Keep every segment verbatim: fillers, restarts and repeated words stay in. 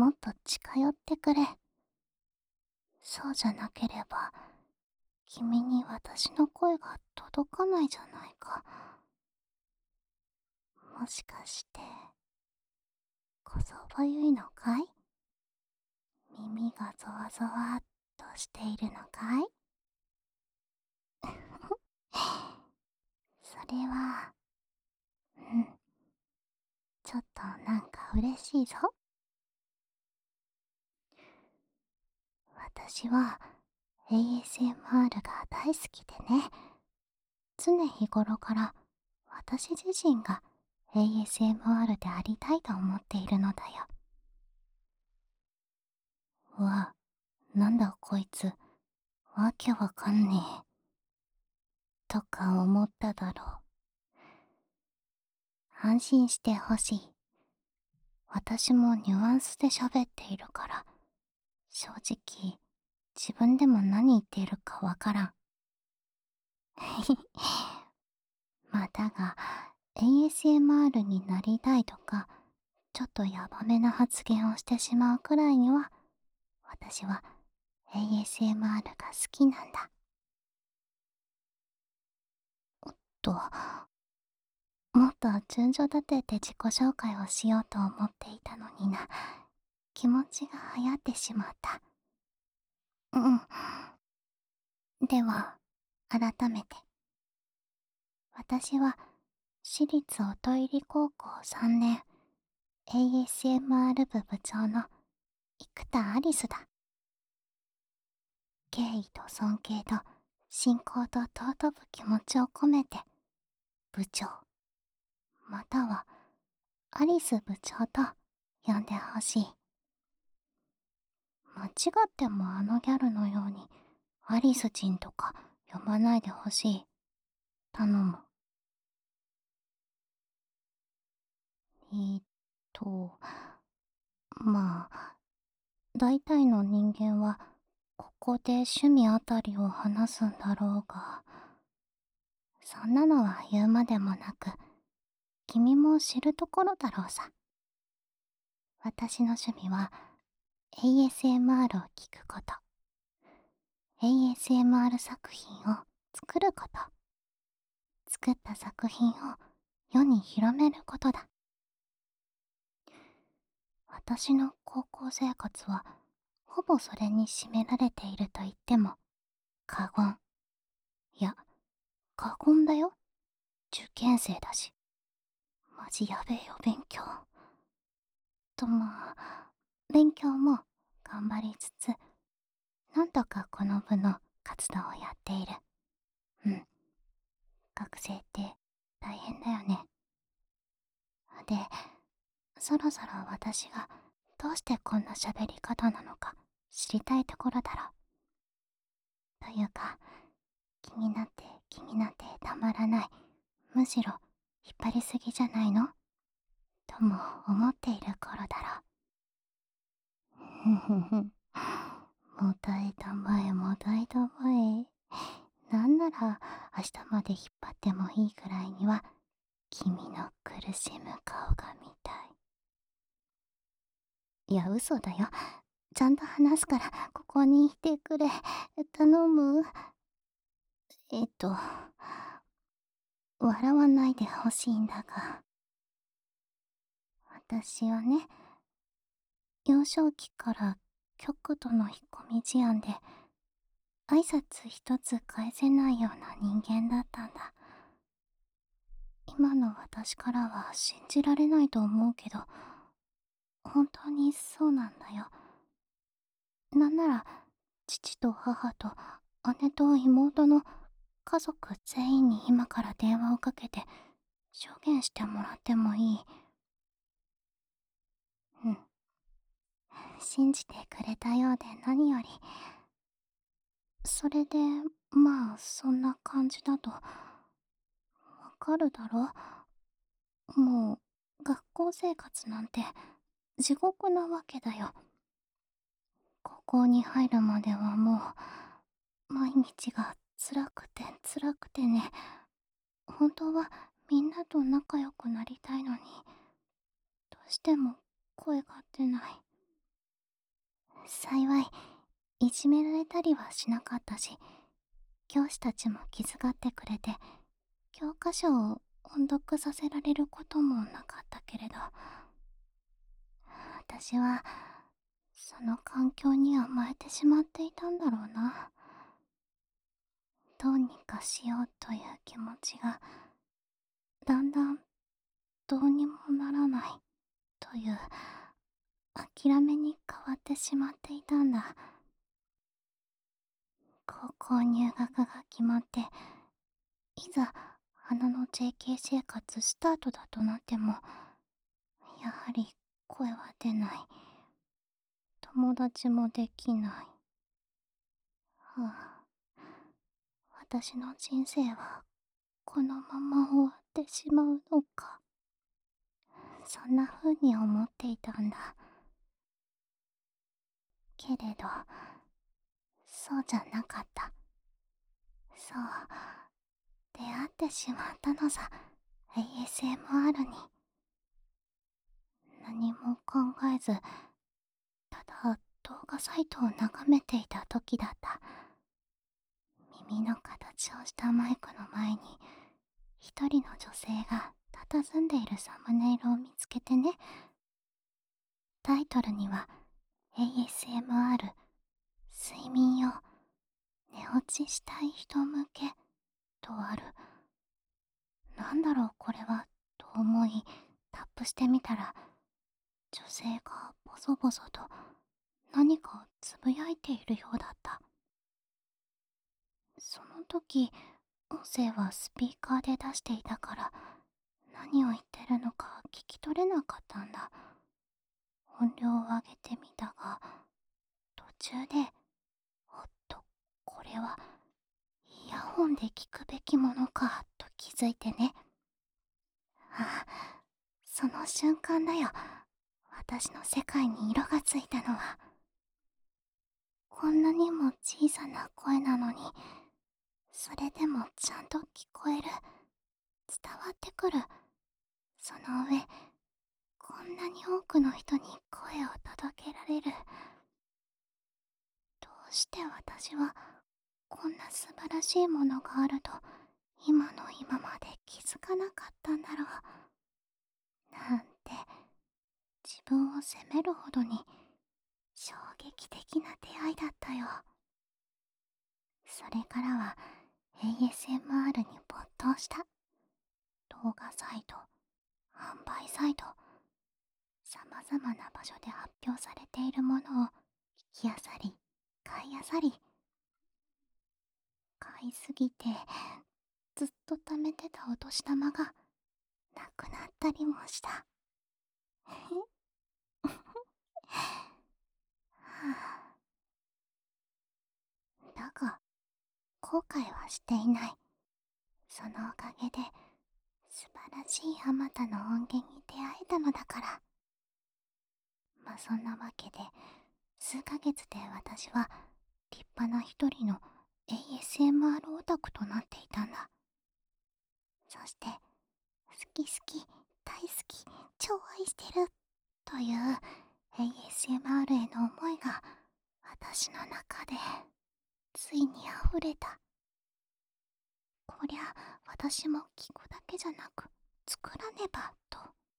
もっと近寄ってくれ。そうじゃなければ、君に私の声が届かないじゃないか。もしかして、こそばゆいのかい？耳がゾワゾワっとしているのかい？それは、うん、ちょっとなんか嬉しいぞ。私は エーエスエムアール が大好きでね、常日頃から私自身が エーエスエムアール でありたいと思っているのだよ。うわ、なんだこいつ、わけわかんねえ。とか思っただろう。安心してほしい。私もニュアンスで喋っているから、正直、自分でも何言っているかわからん。まあだが、エーエスエムアール になりたいとか、ちょっとヤバめな発言をしてしまうくらいには、私は エーエスエムアール が好きなんだ。おっと、もっと順序立てて自己紹介をしようと思っていたのにな。気持ちが流行ってしまった。うん。では、改めて。私は、私立音入高校さんねん、エーエスエムアール 部部長の生田アリスだ。敬意と尊敬と信仰と尊ぶ気持ちを込めて、部長、またはアリス部長と呼んでほしい。間違ってもあのギャルのようにアリスちんとか呼ばないでほしい。頼む。えーっと、まあ、大体の人間はここで趣味あたりを話すんだろうが、そんなのは言うまでもなく、君も知るところだろうさ。私の趣味は エーエスエムアール を聞くこと。エーエスエムアール 作品を作ること。作った作品を世に広めることだ。私の高校生活はほぼそれに占められていると言っても過言。いや、過言だよ。受験生だし。マジやべえよ、勉強。とまあ、勉強も頑張りつつ、なんとかこの部の活動をやっている。うん。学生って大変だよね。で、そろそろ私がどうしてこんな喋り方なのか知りたいところだろう。というか、気になって気になってたまらない。むしろ引っ張りすぎじゃないのとも思っている頃だろう。ふふふ。もたえたまえもたえたまえ。なんなら明日まで引っ張ってもいいくらいには君の苦しむ顔が見たい。いや、嘘だよ。ちゃんと話すからここにいてくれ。頼む。えっと、笑わないでほしいんだが。私はね、幼少期から極度の引っ込み思案で、挨拶一つ返せないような人間だったんだ。今の私からは信じられないと思うけど、本当にそうなんだよ。なんなら、父と母と姉と妹の家族全員に今から電話をかけて証言してもらってもいい？うん。信じてくれたようで何より。それで、まあ、そんな感じだと、わかるだろ？もう、学校生活なんて地獄なわけだよ。高校に入るまではもう、毎日が辛くて辛くてね。本当はみんなと仲良くなりたいのに、どうしても声が出ない。 幸い、いじめられたりはしなかったし、教師たちも気遣ってくれて、教科書を音読させられることもなかったけれど、私は、その環境に甘えてしまっていたんだろうな。どうにかしようという気持ちが、だんだんどうにもならないという諦めに変わってしまっていたんだ。高校入学が決まって、いざ花の ジェーケー 生活スタートだとなっても、やはり声は出ない。友達もできない。はあ、私の人生はこのまま終わってしまうのか。そんな風に思っていたんだ。けれど、そうじゃなかった。そう、出会ってしまったのさ、エーエスエムアール に。何も考えず、ただ動画サイトを眺めていた時だった。耳の形をしたマイクの前に、一人の女性が佇んでいるサムネイルを見つけてね。タイトルには エーエスエムアール 睡眠用寝落ちしたい人向けとある。なんだろうこれはと思いタップしてみたら、女性がボソボソと何かをつぶやいているようだった。その時、音声はスピーカーで出していたから何を言ってるのか聞き取れなかったんだ。音量を上げてみたが、途中で、おっと、これはイヤホンで聞くべきものかと気づいてね。ああ、その瞬間だよ。私の世界に色がついたのは。こんなにも小さな声なのに、それでもちゃんと聞こえる。伝わってくる。その上、こんなに多くの人に声を届けられる。どうして私はこんな素晴らしいものがあると今の今まで気づかなかったんだろう。なんて自分を責めるほどに衝撃的な出会いだったよ。それからは エーエスエムアール に没頭した。動画サイト、販売サイト、様々な場所で発表されているものを聞きあさり、買いあさり。買いすぎてずっと貯めてたお年玉がなくなったりもした。だが、後悔はしていない。そのおかげで、素晴らしいあまたの音源に出会えたのだから。まあそんなわけで、数ヶ月で私は立派な一人の エーエスエムアール オタクとなっていたんだ。そして、好き好き、大好き、超愛してるという エーエスエムアール への思いが私の中でついに溢れた。こりゃ私も聞くだけじゃなく作らねばと。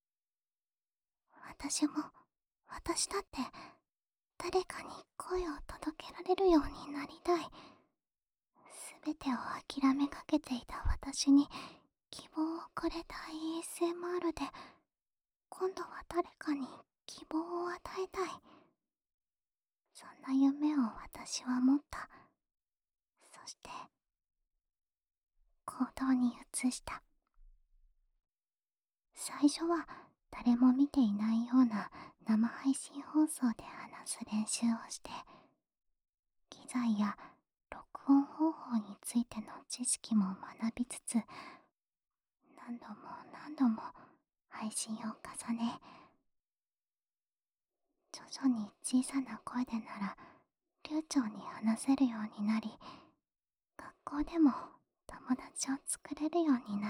私も私だって誰かに声を届けられるようになりたい。すべてを諦めかけていた私に希望をくれた エーエスエムアール で今度は誰かに希望を与えたい。そんな夢を私は持った。そして行動に移した。最初は誰も見ていないような生配信放送で話す練習をして、機材や録音方法についての知識も学びつつ、何度も何度も配信を重ね、徐々に小さな声でなら流暢に話せるようになり、学校でも友達を作れるようになった。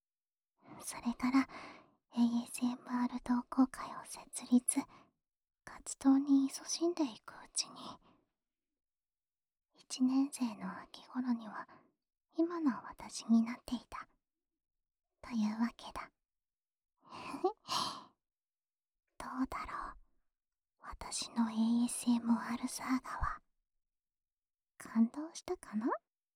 それから エーエスエムアール 同好会を設立。 活動に勤しんでいくうちに、いちねん生の秋頃には今の私になっていたというわけだ。どうだろう、私の エーエスエムアール サーガは。感動したかな？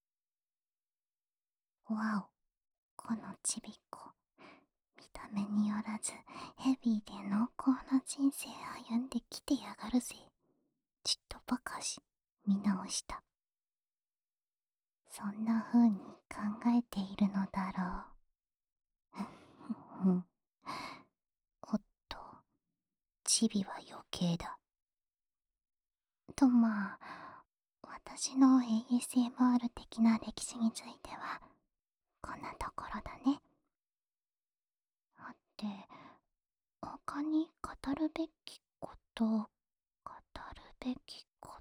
わお、このちびっこ、見た目によらずヘビーで濃厚な人生歩んできてやがるぜ。ちっとばかし見直した。そんな風に考えているのだろう。おっと、チビは余計だ。とまあ、私の エーエスエムアール 的な歴史についてはこんなところだね。あって、他に語るべきこと、語るべきこと。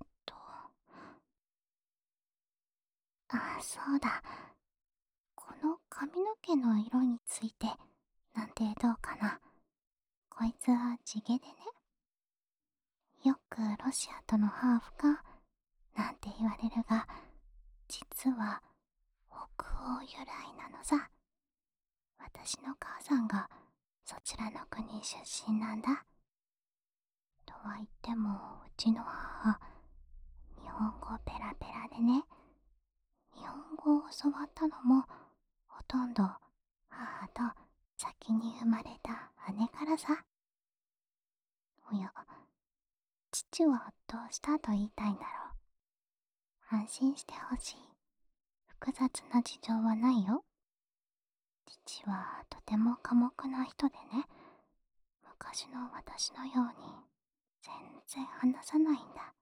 あ、そうだ。この髪の毛の色についてなんてどうかな。こいつは地毛でね。よくロシアとのハーフかなんて言われるが、実は北欧由来なのさ。私の母さんがそちらの国出身なんだ。とは言ってもうちの母、日本語ペラペラでね。日本語を教わったのもほとんど母と先に生まれた姉からさ。おや、父はどうしたと言いたいんだろう。安心してほしい。複雑な事情はないよ。父はとても寡黙な人でね、昔の私のように全然話さないんだ。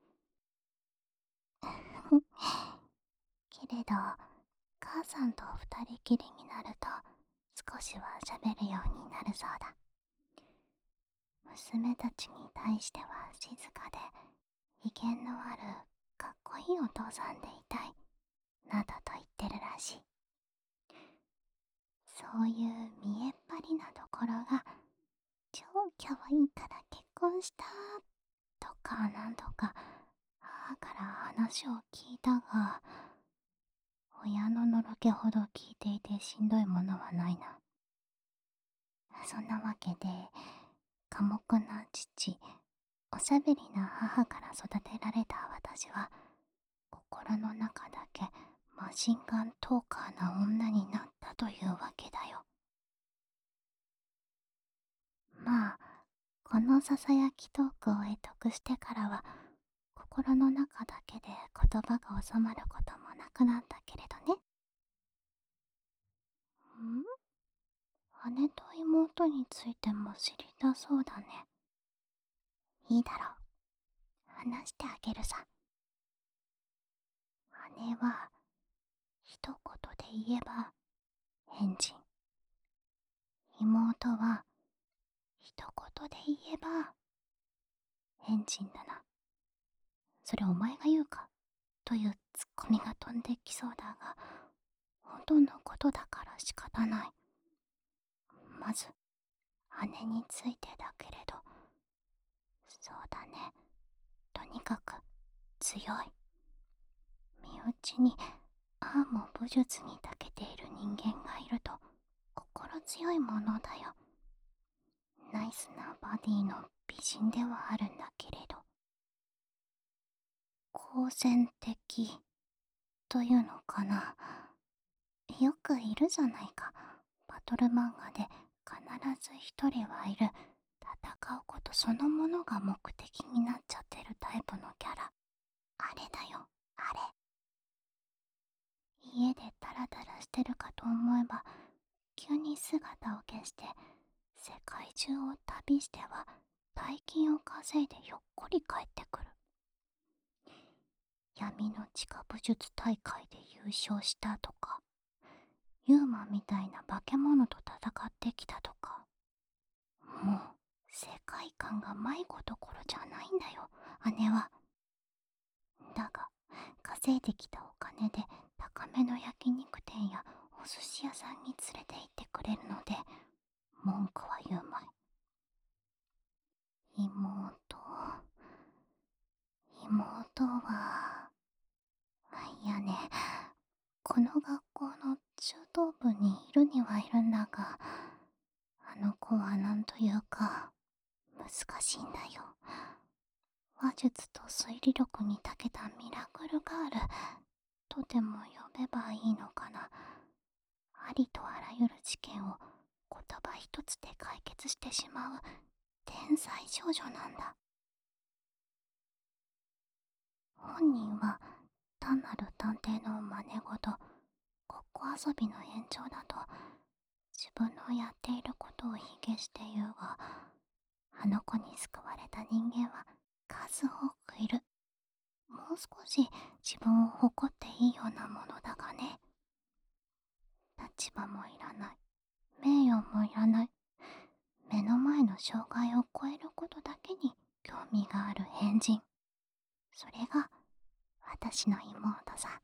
けれど、母さんと二人きりになると少しは喋るようになるそうだ。娘たちに対しては静かで威厳のあるかっこいいお父さんでいたいなどと言ってるらしい。そういう見えっ張りなところが超キャワいいから結婚したとかなんとか母から話を聞いたが、親ののろけほど聞いていてしんどいものはないな。そんなわけで、寡黙な父、おしゃべりな母から育てられた私は、心の中だけマシンガントーカーな女になったというわけだよ。まあ、このささやきトークを得得してからは、心の中だけで言葉が収まることもなくなったけれどね。ん？姉と妹についても知りたそうだね。いいだろう。話してあげるさ。姉は、一言で言えば、変人。妹は、一言で言えば、変人だな。それお前が言うかというツッコミが飛んできそうだが、本当のことだから仕方ない。まず、姉についてだけれど、そうだね。とにかく、強い。身内に、ああも武術に長けている人間がいると、心強いものだよ。ナイスなバディの美人ではあるんだけれど。好戦的というのかな。よくいるじゃないか。バトル漫画で必ず一人はいる。戦うことそのものが目的になっちゃってるタイプのキャラ。あれだよ、あれ。家でダラダラしてるかと思えば、急に姿を消して世界中を旅しては大金を稼いでひょっこり帰ってくる。闇の地下武術大会で優勝したとか、ユーマみたいな化け物と戦ってきたとか、もう世界観が迷子どころじゃないんだよ、姉は。だが稼いできたお金で高めの焼肉店やお寿司屋さんに連れて行ってくれるので文句は言うまい。妹、 の学校の中等部にいるにはいるんだが、あの子はなんというか、難しいんだよ。話術と推理力に長けたミラクルガールとでも呼べばいいのかな。ありとあらゆる事件を言葉一つで解決してしまう天才少女なんだ。本人は単なる探偵の真似事、ごっこ遊びの延長だと自分のやっていることを卑下して言うが、あの子に救われた人間は数多くいる。もう少し自分を誇っていいようなものだがね。立場もいらない。名誉もいらない。目の前の障害を超えることだけに興味がある変人。それが私の妹さ。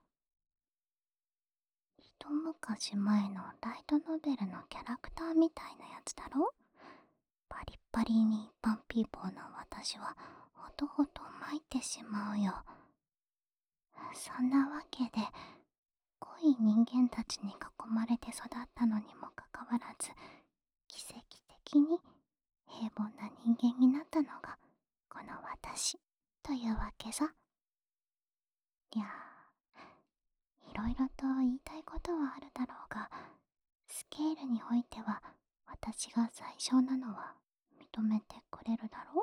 一昔前のライトノベルのキャラクターみたいなやつだろ。パリッパリに一般ピーポーの私はほとほと参ってしまうよ。そんなわけで、濃い人間たちに囲まれて育ったのにもかかわらず、奇跡的に平凡な人間になったのがこの私というわけさ。いやー、いろいろと言いたいことはあるだろうが、スケールにおいては私が最小なのは認めてくれるだろ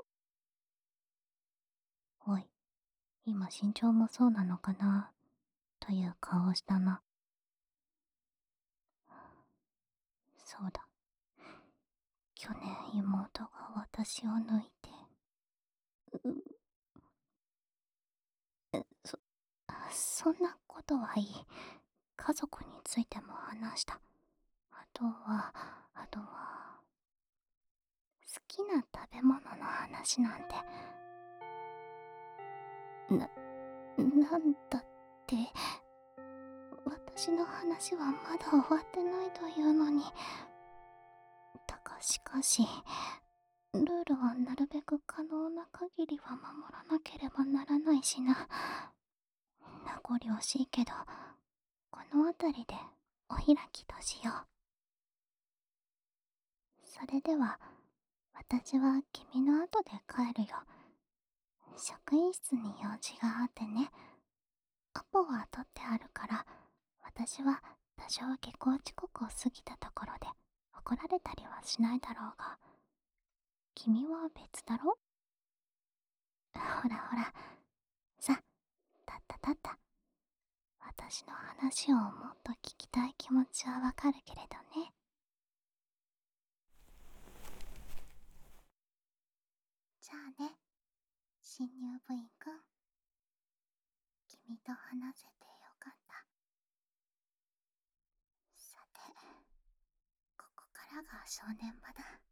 う。おい、今身長もそうなのかなという顔をしたな。そうだ。去年妹が私を抜いて、う、そ、そんなことはいい。家族についても話した。あとは、あとは、好きな食べ物の話なんて。な、なんだって、私の話はまだ終わってないというのに。だがしかし、ルールはなるべく可能な限りは守らなければならないしな。名残惜しいけど、この辺りでお開きとしよう。それでは、私は君の後で帰るよ。職員室に用事があってね。アポは取ってあるから、私は多少下校遅刻を過ぎたところで怒られたりはしないだろうが、君は別だろ。ほらほら、さ、立った立った。私の話をもっと聞きたい気持ちはわかるけれどね。じゃあね、新入部員くん。君と話せてよかった。さて、ここからが正念場だ。